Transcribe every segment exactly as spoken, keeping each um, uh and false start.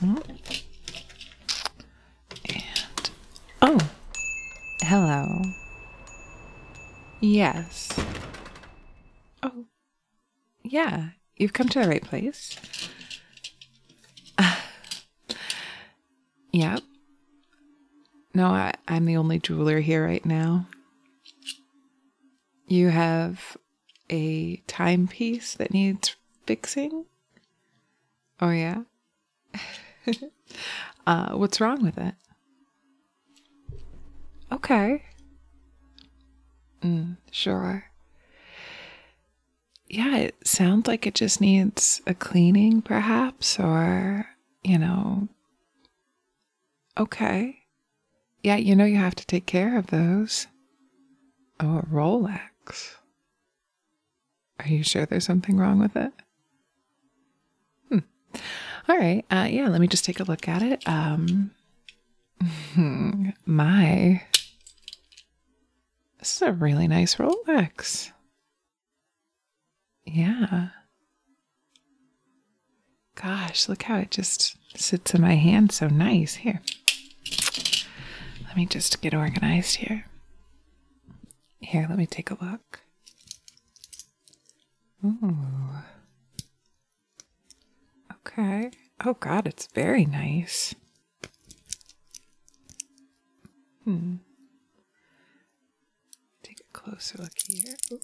And, oh, hello. Yes. Oh, yeah, you've come to the right place. Yep. No, I, I'm the only jeweler here right now. You have a timepiece that needs fixing? Oh, yeah? uh, what's wrong with it? Okay. Mm, sure. Yeah, it sounds like it just needs a cleaning, perhaps, or, you know. Okay. Yeah, you know you have to take care of those. Oh, a Rolex. Are you sure there's something wrong with it? Hmm. All right. Uh, yeah, let me just take a look at it. Um, my. This is a really nice Rolex. Yeah. Gosh, look how it just sits in my hand so nice. Here. Let me just get organized here. Here, let me take a look. Ooh. Okay. Oh God, it's very nice. Hmm. Take a closer look here. Ooh.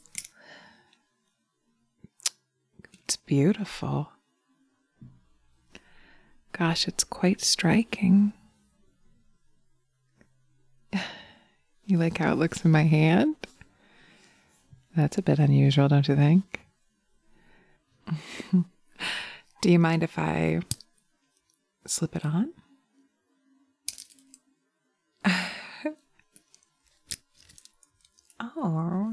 It's beautiful. Gosh, it's quite striking. You like how it looks in my hand? That's a bit unusual, don't you think? Do you mind if I slip it on? Oh.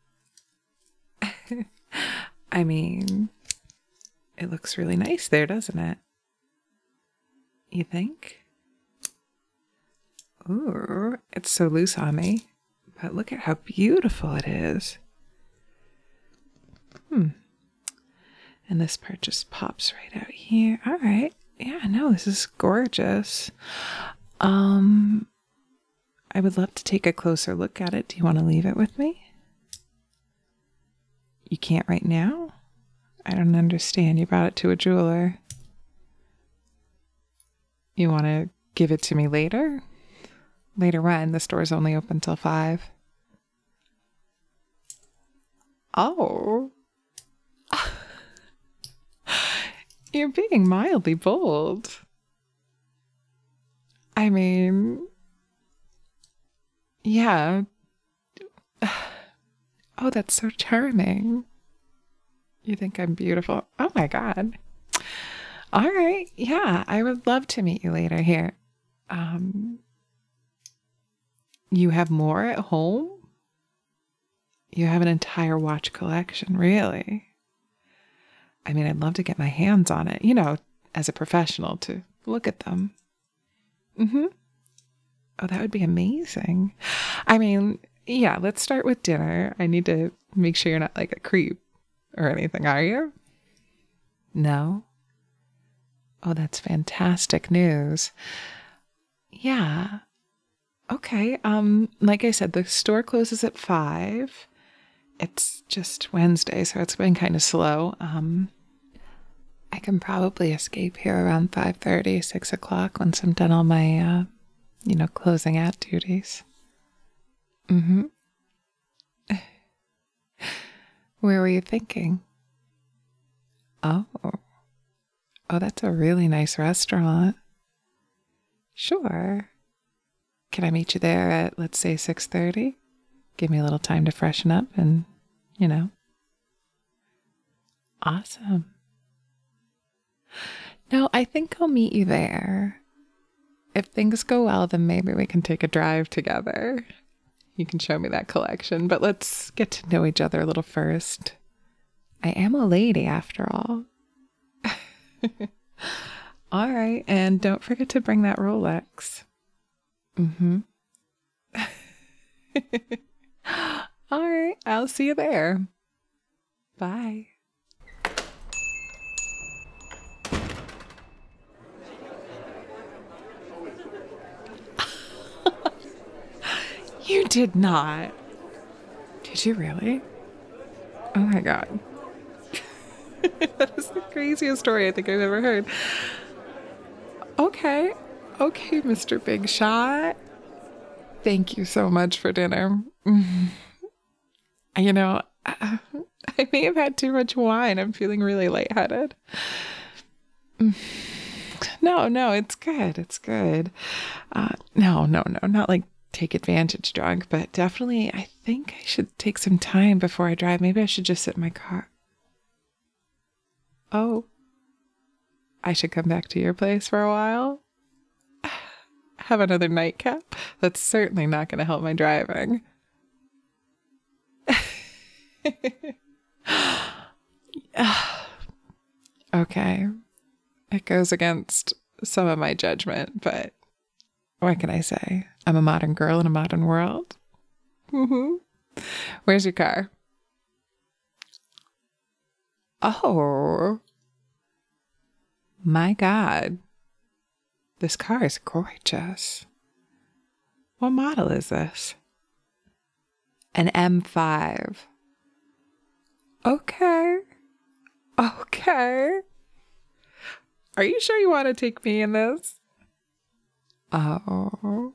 I mean, it looks really nice there, doesn't it? You think? Ooh, it's so loose on me. But look at how beautiful it is. Hmm. And this part just pops right out here. All right. Yeah, no, this is gorgeous. Um, I would love to take a closer look at it. Do you want to leave it with me? You can't right now? I don't understand. You brought it to a jeweler. You want to give it to me later? Later when? The store's only open till five. Oh. You're being mildly bold. I mean, yeah. Oh, that's so charming. You think I'm beautiful? Oh my God. All right. Yeah, I would love to meet you later here. Um, you have more at home? You have an entire watch collection, really? I mean, I'd love to get my hands on it, you know, as a professional to look at them. Mm-hmm. Oh, that would be amazing. I mean, yeah, let's start with dinner. I need to make sure you're not like a creep or anything, are you? No? Oh, that's fantastic news. Yeah. Okay. Um, like I said, the store closes at five. It's just Wednesday, so it's been kind of slow. Um, I can probably escape here around five thirty, six o'clock once I'm done all my, uh, you know, closing out duties. Mm-hmm. Where were you thinking? Oh. Oh, that's a really nice restaurant. Sure. Can I meet you there at, let's say, six thirty? Give me a little time to freshen up and, you know. Awesome. No, I think I'll meet you there. If things go well, then maybe we can take a drive together. You can show me that collection, but let's get to know each other a little first. I am a lady after all. All right, and don't forget to bring that Rolex. Mm-hmm. All right, I'll see you there. Bye. did not. Did you really? Oh my God. That is the craziest story I think I've ever heard. Okay. Okay, Mister Big Shot. Thank you so much for dinner. You know, I, I may have had too much wine. I'm feeling really lightheaded. No, no, it's good. It's good. Uh, no, no, no, not like take advantage drunk, but definitely I think I should take some time before I drive. Maybe I should just sit in my car. Oh, I should come back to your place for a while? Have another nightcap? That's certainly not going to help my driving. Okay. It goes against some of my judgment, but what can I say? I'm a modern girl in a modern world. Mm-hmm. Where's your car? Oh, my God. This car is gorgeous. What model is this? An M five. Okay. Okay. Are you sure you want to take me in this? Oh.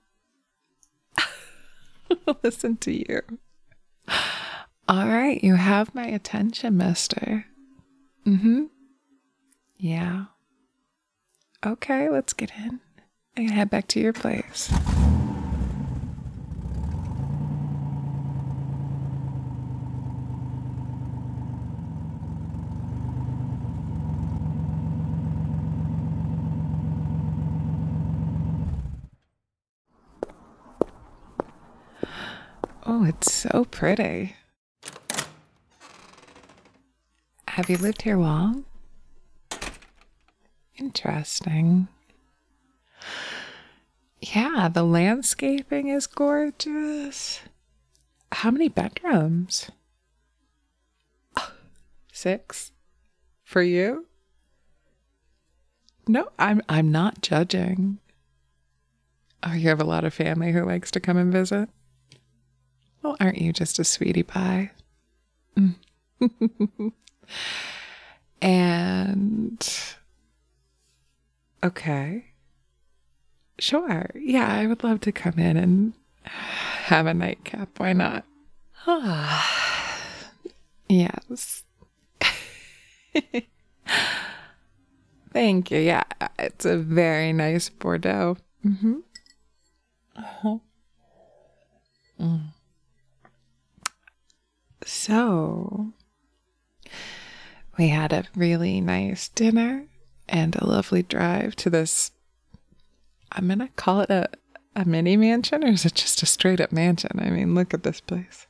Listen to you. All right, you have my attention, mister. Mm-hmm. Yeah. Okay, let's get in and head back to your place. Oh, it's so pretty. Have you lived here long? Interesting. Yeah, the landscaping is gorgeous. How many bedrooms? Six? For you? No, I'm I'm not judging. Oh, you have a lot of family who likes to come and visit? Well, aren't you just a sweetie pie? Mm. And okay. Sure. Yeah, I would love to come in and have a nightcap. Why not? Yes. Thank you. Yeah, it's a very nice Bordeaux. Mm-hmm. Uh-huh. Mm. So, we had a really nice dinner and a lovely drive to this, I'm going to call it a, a mini mansion, or is it just a straight up mansion? I mean, look at this place.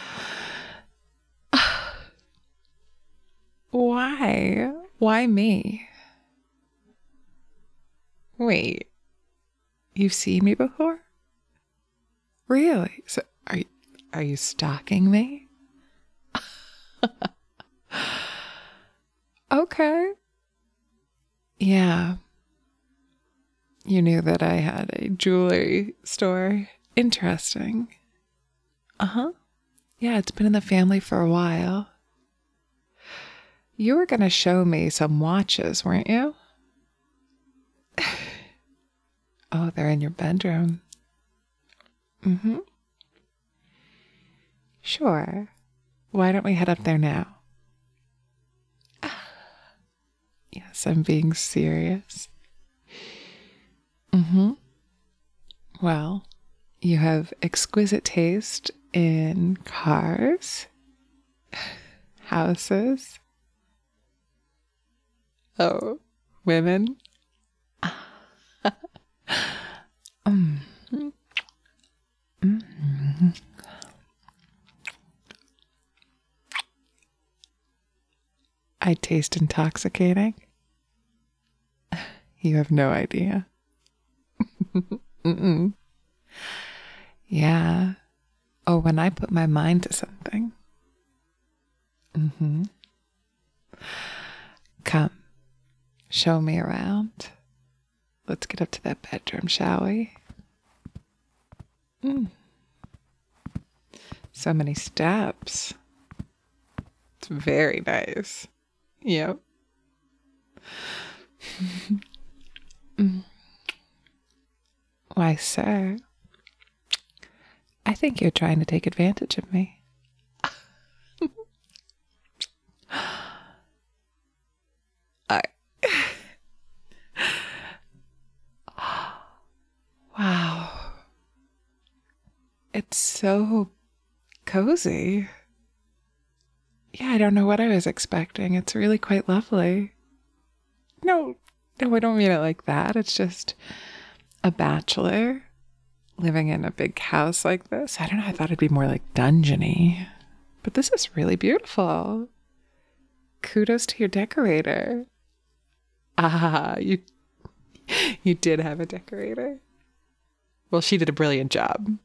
Why? Why me? Wait, you've seen me before? Really? So are you, are you stalking me? Okay. Yeah. You knew that I had a jewelry store. Interesting. Uh-huh. Yeah, it's been in the family for a while. You were going to show me some watches, weren't you? Oh, they're in your bedroom. Mm-hmm. Sure. Why don't we head up there now? Yes, I'm being serious. Mm-hmm. Well, you have exquisite taste in cars, houses. Oh, women. mm. Mm-hmm. I taste intoxicating. You have no idea. Mm-mm. Yeah. Oh, when I put my mind to something. Mm-hmm. Come, show me around. Let's get up to that bedroom, shall we? Mm. So many steps. It's very nice. Yep. Why, sir, I think you're trying to take advantage of me. I... Wow. It's so cozy. Yeah, I don't know what I was expecting. It's really quite lovely. No, no, I don't mean it like that. It's just a bachelor living in a big house like this. I don't know. I thought it'd be more like dungeony. But this is really beautiful. Kudos to your decorator. Ah, you you did have a decorator. Well, she did a brilliant job.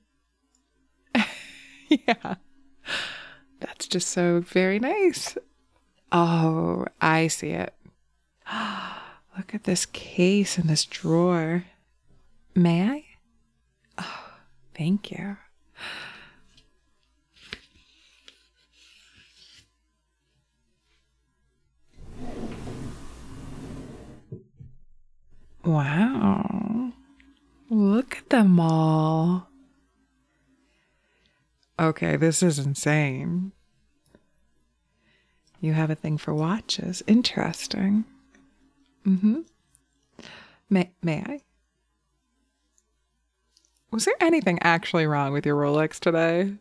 Yeah. That's just so very nice. Oh, I see it. Look at this case and this drawer. May I? Oh, thank you. Wow. Look at them all. Okay, this is insane. You have a thing for watches. Interesting. Mm-hmm. May, may I? Was there anything actually wrong with your Rolex today?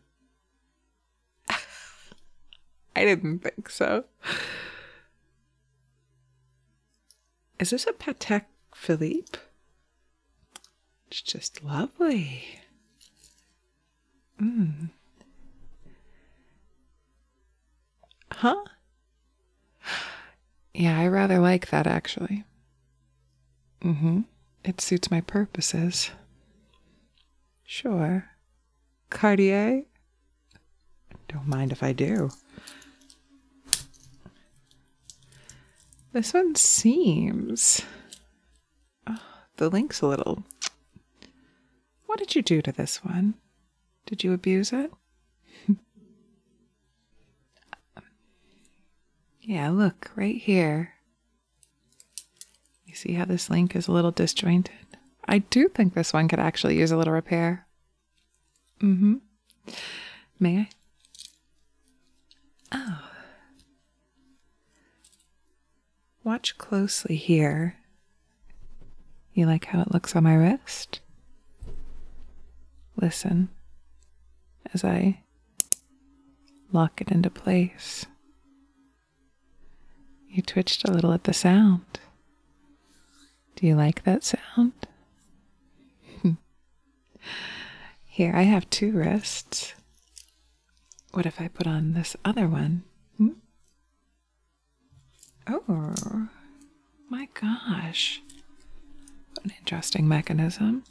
I didn't think so. Is this a Patek Philippe? It's just lovely. Mm. Huh? Yeah, I rather like that actually. Mm-hmm. It suits my purposes. Sure. Cartier? Don't mind if I do. This one seems... Oh, the link's a little... What did you do to this one? Did you abuse it? Yeah, look, right here. You see how this link is a little disjointed? I do think this one could actually use a little repair. Mm-hmm. May I? Oh. Watch closely here. You like how it looks on my wrist? Listen as I lock it into place. You twitched a little at the sound. Do you like that sound? Here, I have two wrists. What if I put on this other one? Hmm? Oh, my gosh. What an interesting mechanism.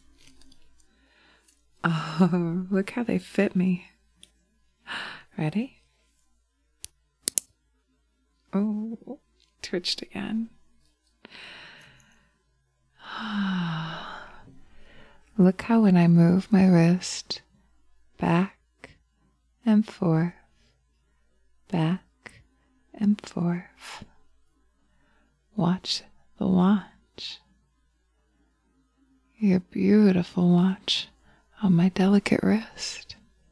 Oh, look how they fit me. Ready? Oh, twitched again. Look how when I move my wrist back and forth, back and forth, watch the watch. Your beautiful watch on my delicate wrist.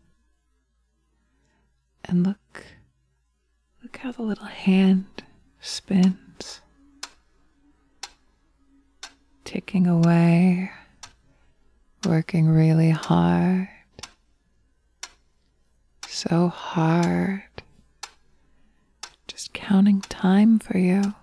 And look, look how the little hand spins, ticking away, working really hard, so hard, just counting time for you.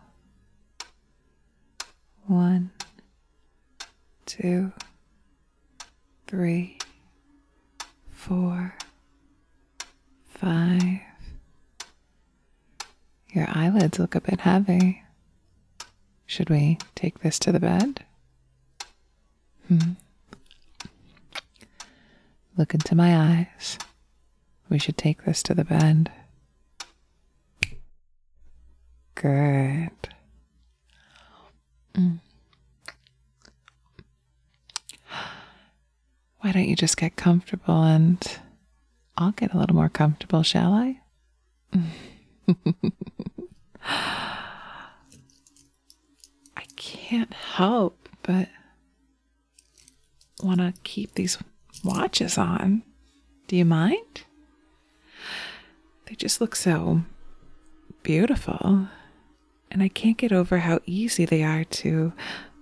One, two, three, four, five. Your eyelids look a bit heavy. Should we take this to the bed? Hmm. Look into my eyes. We should take this to the bed. Good. Mm. Why don't you just get comfortable and I'll get a little more comfortable, shall I? I can't help but want to keep these watches on. Do you mind? They just look so beautiful, and I can't get over how easy they are to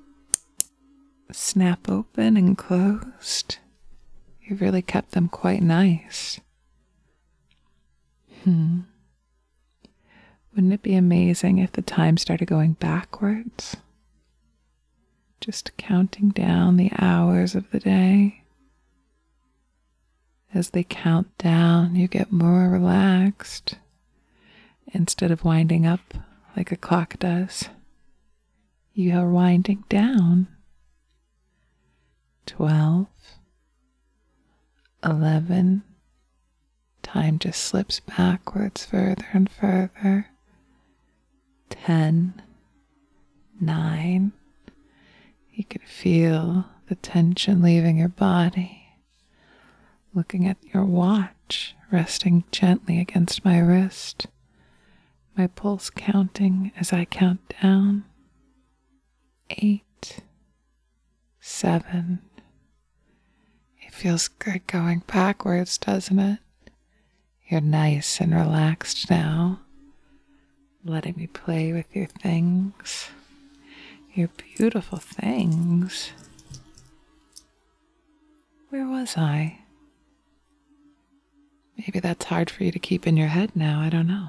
snap open and closed. You've really kept them quite nice. Hmm. Wouldn't it be amazing if the time started going backwards? Just counting down the hours of the day. As they count down, you get more relaxed. Instead of winding up like a clock does, you are winding down. Twelve, eleven, time just slips backwards further and further. Ten, nine, you can feel the tension leaving your body. Looking at your watch, resting gently against my wrist, my pulse counting as I count down. Eight, seven. It feels good going backwards, doesn't it? You're nice and relaxed now, letting me play with your things, your beautiful things. Where was I? Maybe that's hard for you to keep in your head now, I don't know.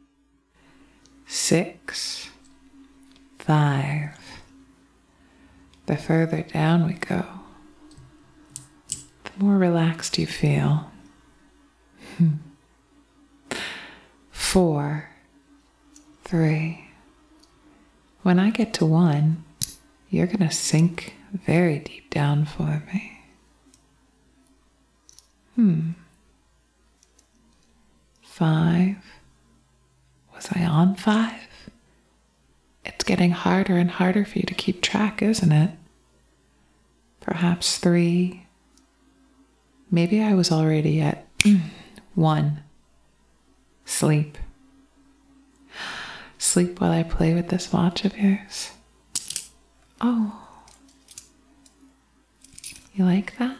Six, five. The further down we go, the more relaxed you feel. Four, three. When I get to one, you're going to sink very deep down for me. Hmm. Five. Was I on five? It's getting harder and harder for you to keep track, isn't it? Perhaps three. Maybe I was already at one. Sleep. Sleep while I play with this watch of yours. Oh. You like that?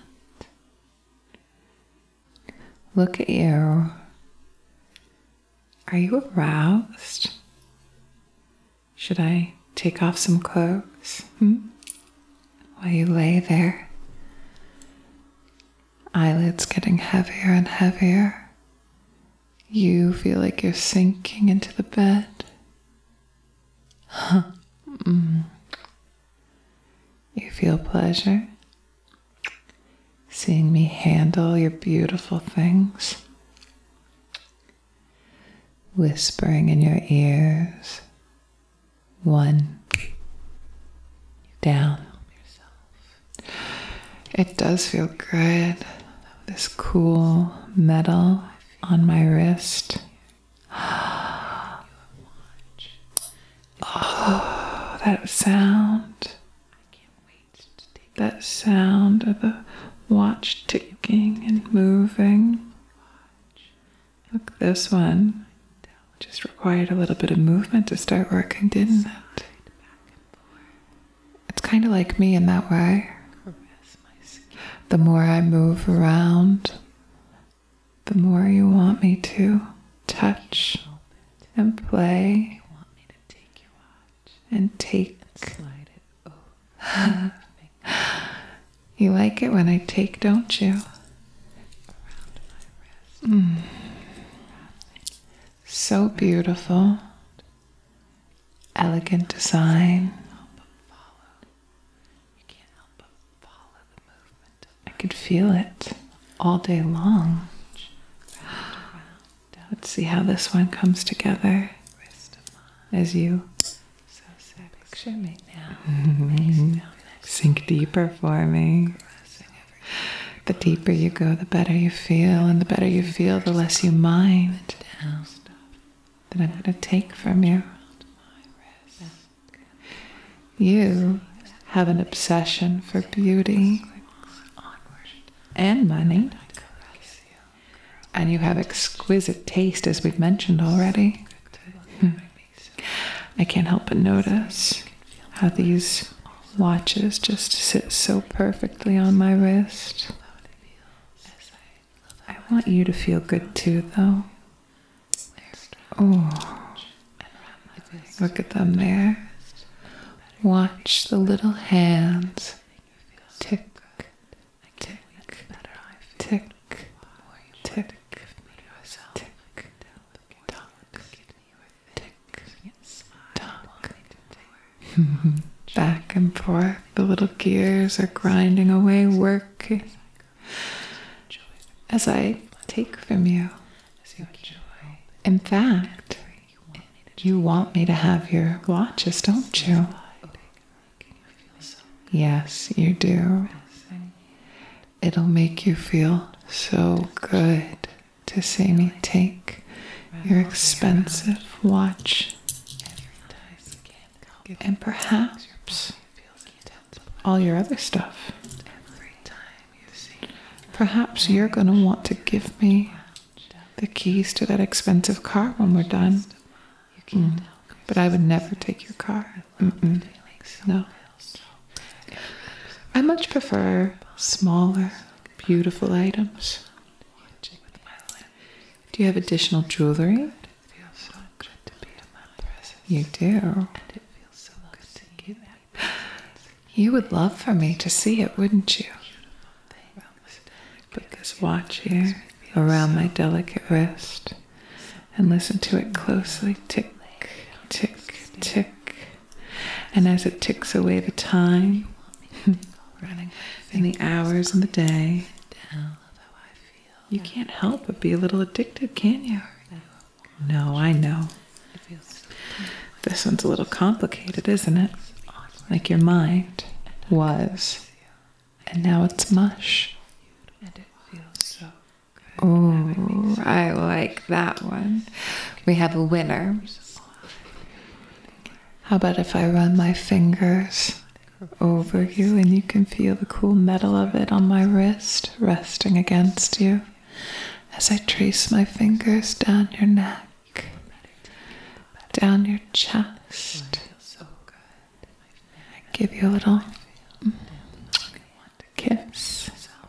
Look at you. Are you aroused? Should I take off some clothes? Hmm? While you lay there, eyelids getting heavier and heavier. You feel like you're sinking into the bed. Huh. Mm. You feel pleasure seeing me handle your beautiful things. Whispering in your ears. One. Down. It does feel good. This cool metal on my wrist. Oh, that sound. That sound of the watch ticking and moving. Look, this one just required a little bit of movement to start working, didn't it? It's kind of like me in that way. The more I move around, the more you want me to touch and play and take. You like it when I take, don't you? Mm. So beautiful. Elegant design. I could feel it all day long. Let's see how this one comes together as you picture me now. Mm-hmm. Sink deeper for me. The deeper you go, the better you feel, and the better you feel, the less you mind that I'm going to take from you. You have an obsession for beauty and money. I And you have exquisite taste, as we've mentioned already. Hmm. I can't help but notice how these watches just sit so perfectly on my wrist. I want you to feel good too, though. Oh, look at them there. Watch the little hands tick, tick, tick, tick, tick, tock, tick, tock. Back and forth, the little gears are grinding away, working as I take from you. In fact, you want me to have your watches, don't you? Yes, you do. It'll make you feel so good to see me take your expensive watch. And perhaps all your other stuff. Perhaps you're going to want to give me the keys to that expensive car when we're done. Mm. But I would never take your car. Mm-mm. No. I much prefer smaller, beautiful items. Do you have additional jewelry? You do. You would love for me to see it, wouldn't you? Put this watch here around my delicate wrist and listen to it closely. Tick, tick, tick. And as it ticks away the time and the hours and the day, you can't help but be a little addicted, can you? No, I know. This one's a little complicated, isn't it? Like your mind was, and now it's mush. Oh, I like that one. We have a winner. How about if I run my fingers over you and you can feel the cool metal of it on my wrist resting against you as I trace my fingers down your neck, down your chest. I give you a little kiss.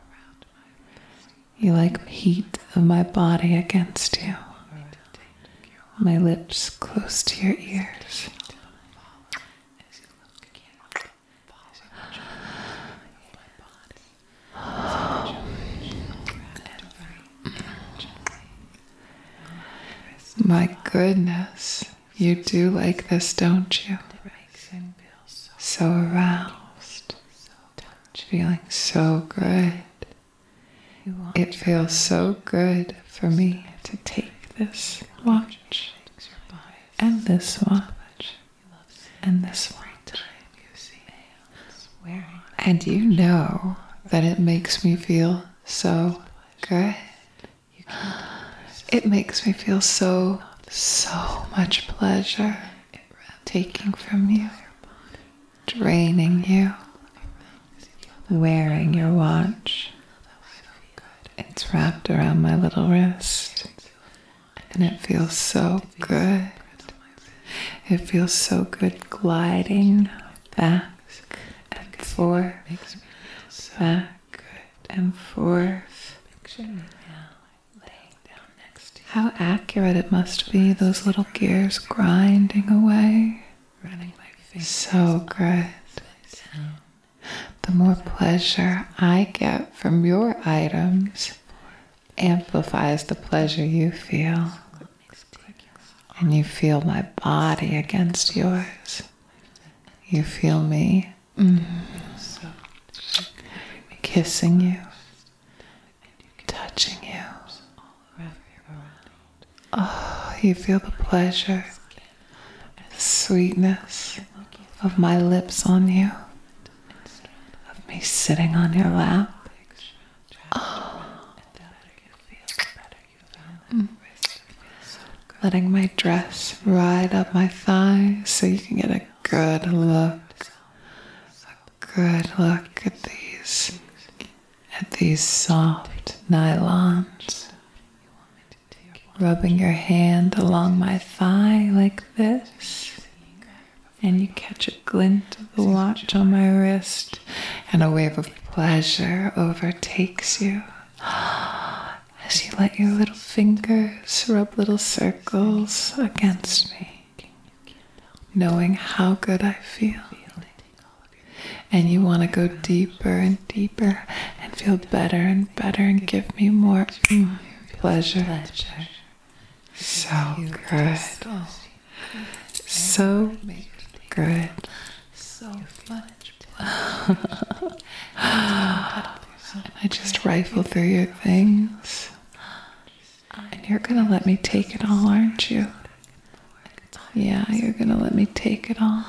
You like the heat of my body against you, my lips close to your ears. My goodness, you do like this, don't you? So aroused, feeling so good. It feels so good for me to take this watch, and this watch, and this watch. And you know that it makes me feel so good. It makes me feel so, so much pleasure taking from you, draining you, wearing your watch. It's wrapped around my little wrist, and it feels so good. It feels so good gliding back and forth, back and forth. How accurate it must be, those little gears grinding away. So good. The more pleasure I get from your items amplifies the pleasure you feel. And you feel my body against yours. You feel me mm, kissing you, touching you. Oh, you feel the pleasure, the sweetness of my lips on you, of me sitting on your lap. Oh. Mm. Letting my dress ride up my thighs so you can get a good look, a good look at these, at these soft nylons. rubbing your hand along my thigh like this, and you catch a glint of the watch on my wrist, and a wave of pleasure overtakes you as you let your little fingers rub little circles against me, knowing how good I feel. And you want to go deeper and deeper and feel better and better and give me more mm, pleasure. So good. So good. So much pleasure. I just rifle through your things. And you're going to let me take it all, aren't you? Yeah, you're going to let me take it all.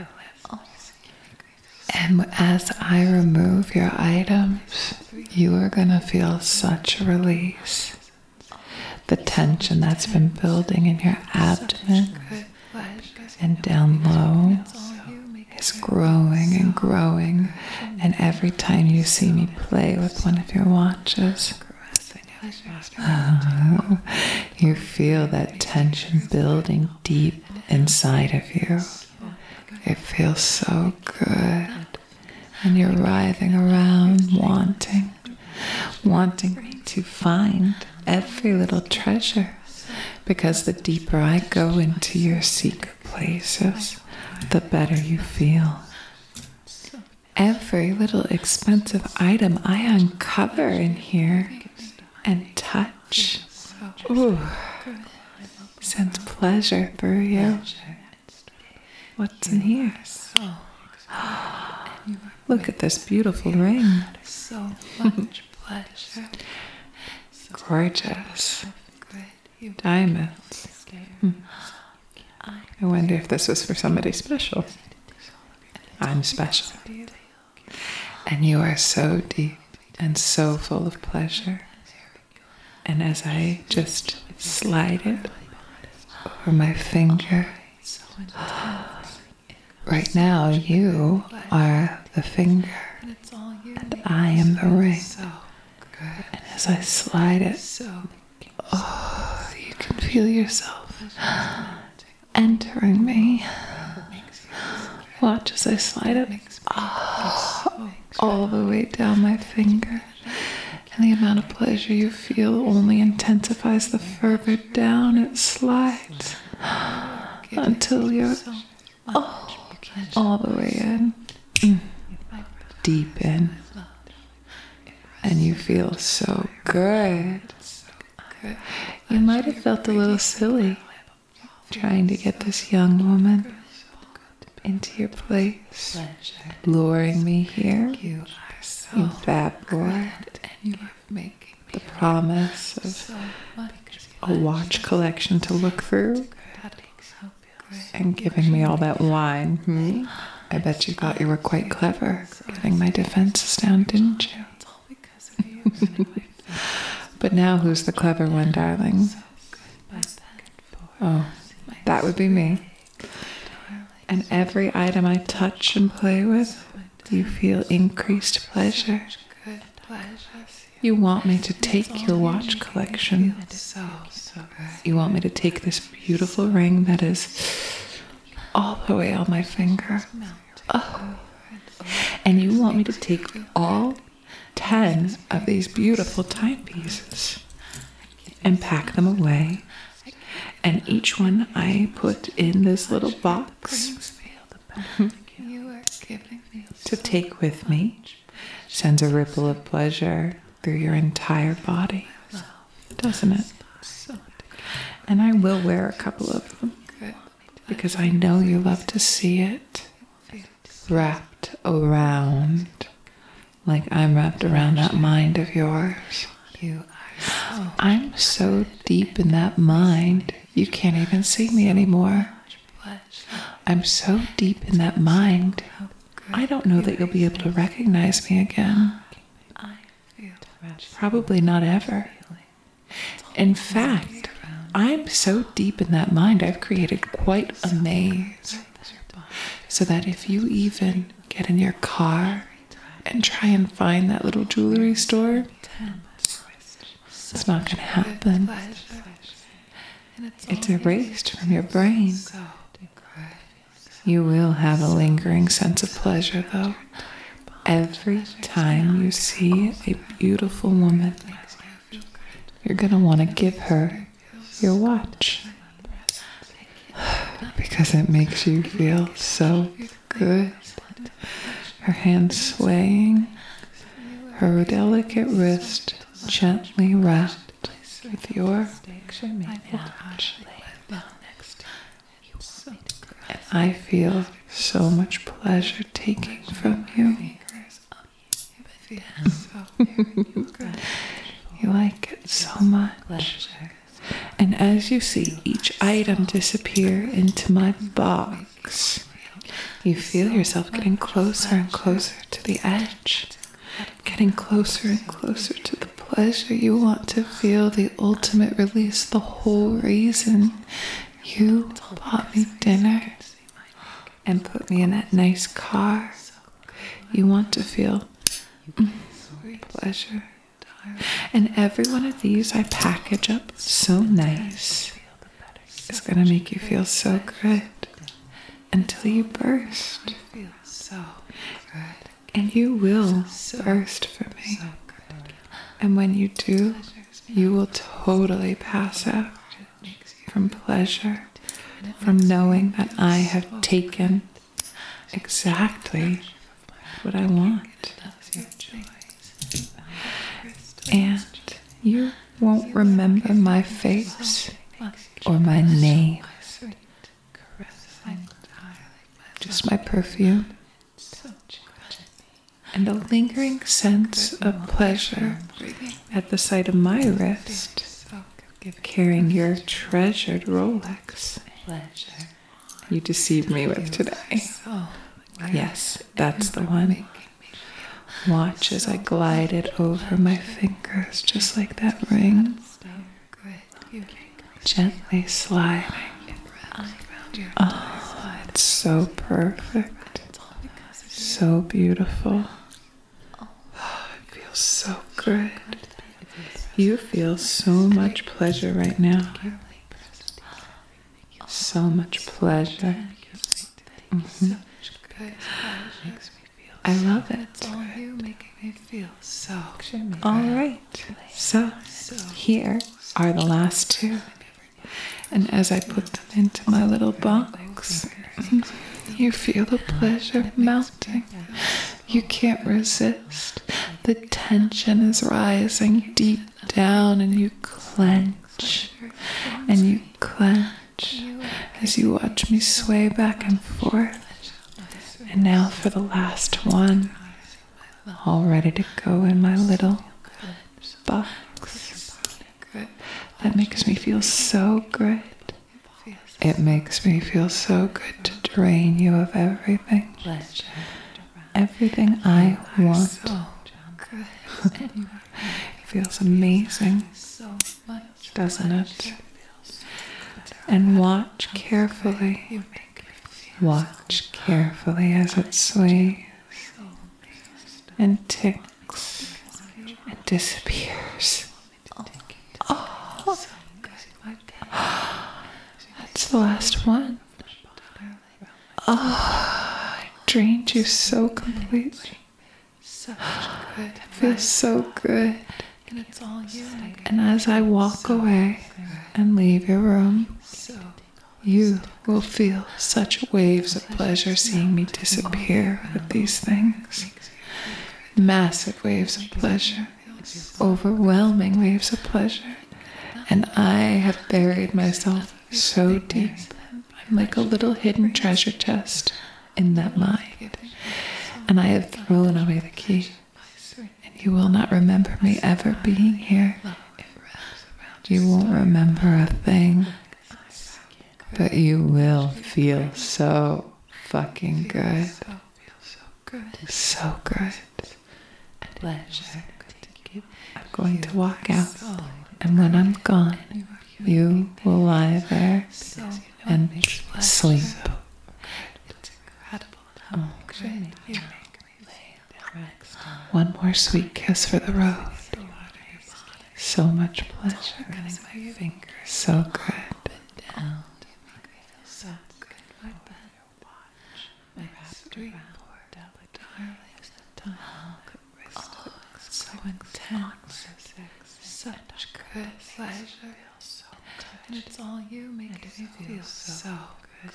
And as I remove your items, you are going to feel such a release. The tension that's been building in your abdomen and down low is growing and growing. And every time you see me play with one of your watches, oh, you feel that tension building deep inside of you. It feels so good. And you're writhing around, wanting, wanting to find every little treasure. Because the deeper I go into your secret places, the better you feel. Every little expensive item I uncover in here and touch, ooh, sends pleasure through you. What's in here? Look at this beautiful ring. So much pleasure. Gorgeous. Diamonds. Hmm. I wonder if this was for somebody special. I'm special. And you are so deep and so full of pleasure. And as I just slide it over my finger, right now you are the finger and I am the ring. And as I slide it, oh, you can feel yourself entering me. Watch as I slide it oh, all the way down my finger. And the amount of pleasure you feel only intensifies the further down it slides until you're oh, all the way in, mm, deep in. And you feel so good. You might have felt a little silly trying to get this young woman into your place, luring me here, you bad boy. The promise of a watch collection to look through and giving me all that wine. Hmm? I bet you thought you were quite clever getting my defenses down, didn't you? But now who's the clever one, darling? Oh, that would be me. And every item I touch and play with, you feel increased pleasure. You want me to take your watch collection. You want me to take this beautiful ring that is all the way on my finger. Oh. And you want me to take all ten of these beautiful timepieces and pack them away. And each one I put in this little box to take with me. Sends a ripple of pleasure through your entire body, doesn't it? And I will wear a couple of them because I know you love to see it wrapped around like I'm wrapped around that mind of yours. I'm so deep in that mind, you can't even see me anymore. I'm so deep in that mind, I don't know that you'll be able to recognize me again. Probably not ever. In fact, I'm so deep in that mind, I've created quite a maze. So that if you even get in your car and try and find that little jewelry store, it's not going to happen. It's erased from your brain. You will have a lingering sense of pleasure, though, every time you see a beautiful woman. You're going to want to give her your watch because it makes you feel so good. Her hand swaying, her delicate wrist gently wrapped with your watch. And I feel so much pleasure taking from you. You like it so much. And as you see each item disappear into my box, you feel yourself getting closer and closer to the edge, getting closer and closer to the pleasure you want to feel, the ultimate release, the whole reason you bought me dinner and put me in that nice car. You want to feel mm, pleasure. And every one of these I package up so nice. It's going to make you feel so good until you burst. And you will burst for me. And when you do, you will totally pass out from pleasure, from knowing that I have taken exactly what I want. And you won't remember my face or my name, just my perfume and a lingering sense of pleasure at the sight of my wrist, carrying your treasured Rolex you deceived me with today. Yes, that's the one. Watch as I glide it over my fingers, just like that ring, gently sliding. Oh, it's so perfect, so beautiful. Oh, it feels so good. You feel so much pleasure right now. So much pleasure. Mm-hmm. I love it. All right, so here are the last two. And as I put them into my little box, you feel the pleasure mounting. You can't resist. The tension is rising deep down, and you clench, and you clench as you watch me sway back and forth. And now for the last one, all ready to go in my little box. That makes me feel so good. It makes me feel so good to drain you of everything. Everything I want. It feels amazing, doesn't it? And watch carefully. Watch carefully as it sways and ticks and disappears. Oh, that's the last one. Oh, I drained you so completely. It feels so good. And as I walk away and leave your room, you will feel such waves of pleasure seeing me disappear with these things. Massive waves of pleasure. Overwhelming waves of pleasure. And I have buried myself so deep. I'm like a little hidden treasure chest in that mind. And I have thrown away the key. And you will not remember me ever being here. You won't remember a thing. But you will feel so fucking good. So good. Pleasure. I'm going to walk out, and when I'm gone, you will lie there and sleep. Oh. One more sweet kiss for the road. So much pleasure. So good. And it's all you making me feel so good.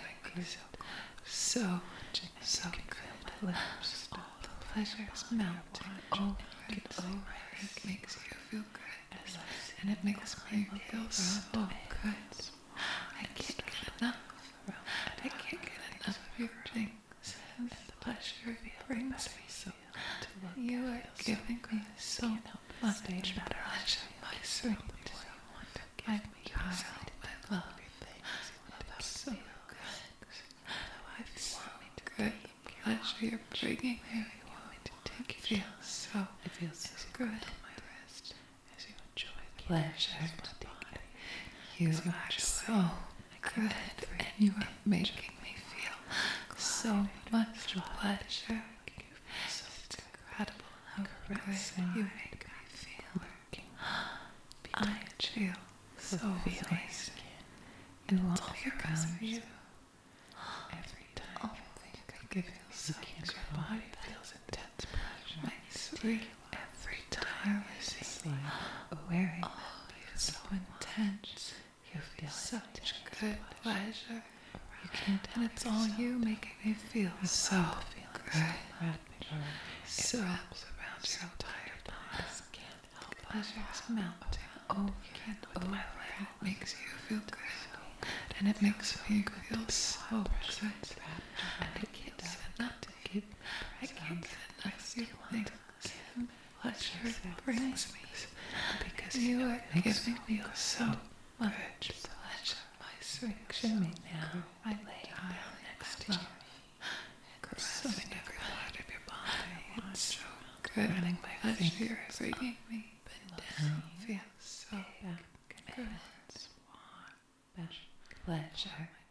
So, so good. Lips, all the pleasures melting over and over. It makes you feel good. And it makes me feel so good. I can't get enough. I can't get enough of your things. And the pleasure it brings me so. You are giving me so much pleasure, my sweet. I because my love. So good. I feel good. Pleasure you're bringing me. It feels so. It feels so good on my wrist as you enjoy the pleasure. You are so good, and you are making me feel so much pleasure. It's incredible how good you make me feel. I feel so amazing, and it's all because of you. Every time I think I feel so good, your body feels intense pleasure. My sweet, every time I see you wearing oh, it's so intense. You feel such good pleasure. You can't, and it's all you making me feel so good. So wraps around your entire body. Pleasure is melting over and over. It makes you feel good, and it makes me feel so good. I can't get enough to keep. I can't get enough of your things. Pleasure brings me because you are giving me so much pleasure. My sweet shimmy now. I lay down next to you, caressing every part of your body. It's so good. Running my pleasure bringing me down. Feels so good. Pleasure.